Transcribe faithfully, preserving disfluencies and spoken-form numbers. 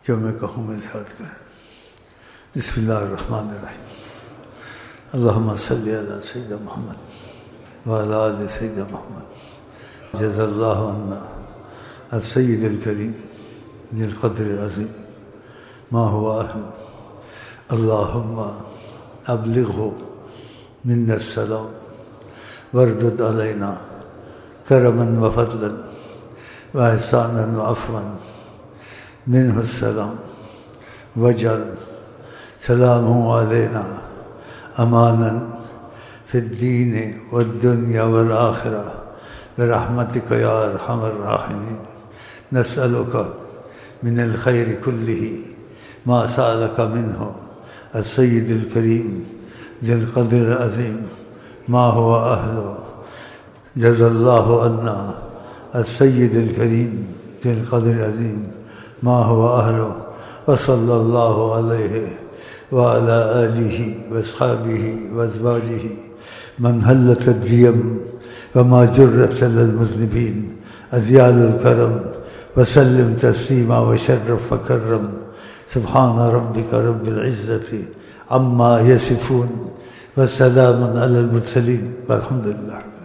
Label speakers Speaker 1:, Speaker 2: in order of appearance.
Speaker 1: जो मैं कहूँ मेरे साथ कहें। बिस्मिल्लाहिर्रहमानिर्रहीम। अल्लाहुम्मा सल्लि अला सय्यिदिना मुहम्मद व अला आलि सय्यिदिना मुहम्मद। जज़ाल्लाहु अन्ना अस्सय्यिदुल करीम ज़िल क़द्रिल अज़ीम मा हुवा अहलु। अल्लाहुम्मा अब्लिग़हु मिन्ना अस्सलाम वर्दुद अलैना करमन व फ़ज़लन व ihsanan व अफ़वन मिन्हु अस्सलाम वजअल सलामु अलैना अमानन फ़िद्दीन वद्दुन्या वल आख़िरा बिरहमतिका या अरहमर राहिमीन। नस्अलुका मिनल ख़ैरि कुल्लिही मा सअलका मिन्हु अस्सय्यिदुल करीम ज़िल क़द्रिल अज़ीम मा हुवा अहलु। जज़ाल्लाहु अन्ना अस्सय्यिदुल करीम ज़िल क़द्रिल अज़ीम मा हुवा अहलु। व सल्लल्लाहु अलैहि व अला आलिहि व अस्हाबिहि व अज़वाजिहि मन हल्लत अद्दियम व मा जुर्रत अलल मुज़निबीन अज़यालुल करम व सल्लिम तस्लीमा व शर्रफ व कर्रम। सुब्हान रब्बिका रब्बिल इज़्ज़ति अम्मा यसिफून व सलामुन अलल मुरसलीन वल्हम्दुलिल्लाह।